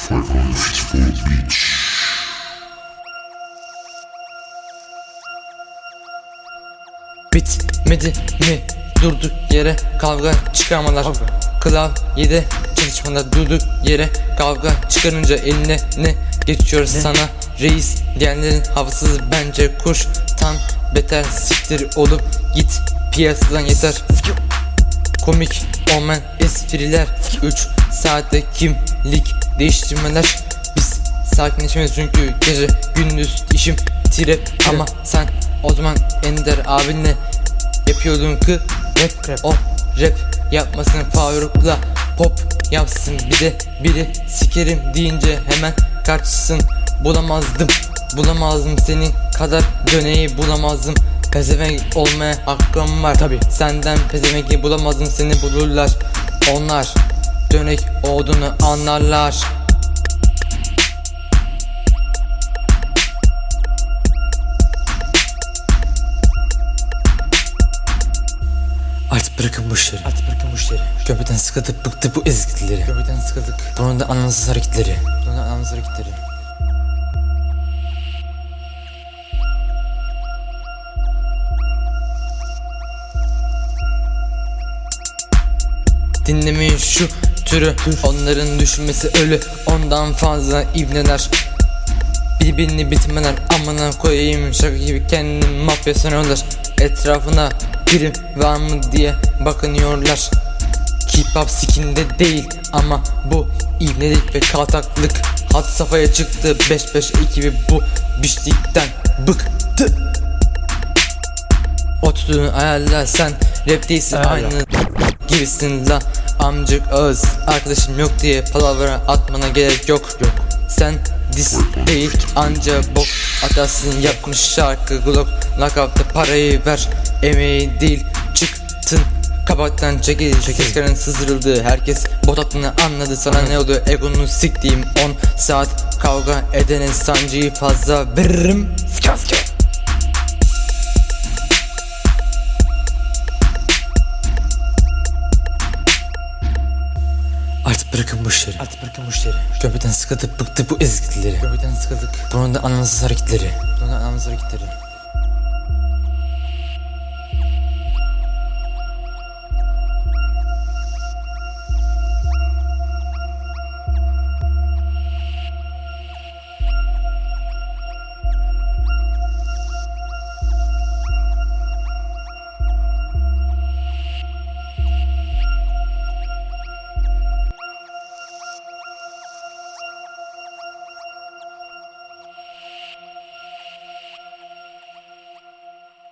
554 Beach. Bitmedi mi durduk yere kavga çıkarmalar, klavyede çalışmalar, durduk yere kavga çıkarınca eline ne geçiyor sana reis diyenlerin havasız bence kuştan beter, siktir olup git piyasadan yeter. Komik olmayan espriler, 3 saatte kimlik değiştirmeler. Biz sakinleşmeyiz çünkü gece gündüz işim trap. Ama sen o zaman Ender abinle yapıyordun ki rap. O rap yapmasın Faruk'la pop yapsın, bir de biri sikerim deyince hemen kaçsın. Bulamazdım senin kadar döneyi bulamazdım. Pezevenk olmaya hakkım var tabi. Senden pezevenki bulamazdım, seni bulurlar. Onlar dönek olduğunu anlarlar. Artık bırakın bu işleri. Göbeden sıkıldık, bıktı bu ezikleri. Bunun da anlamsız hareketleri. Dinlemeyin şu türü, onların düşünmesi ölü. Ondan fazla ibneler, birbirini bitmeler. Amına koyayım, şaka gibi kendini mafya sanıyorlar. Etrafına birim var mı diye bakınıyorlar. K-pop sikinde değil ama bu ibnelik ve kaltaklık had safhaya çıktı. 5-5 ekibi bu biçlikten bıktı. O tuttuğunu ayarla, sen rap değilsin, aynı gibisin la amcık ağız. Arkadaşım yok diye palavra atmana gerek yok. Sen dis değil anca bok atarsın. Yapmış şarkı Glock, lakapta parayı ver, emeği değil. Çıktın kabaktan çekil, seslerin sızdırıldı. Herkes bot attığını anladı, sana ne oldu egonu siktiğim. 10 saat kavga edenin sancıyı fazla veririm. Artık bırakın bu işleri. Göbeden sıkıldık, bıktı bu ezikleri. Bunun da anlamsız hareketleri.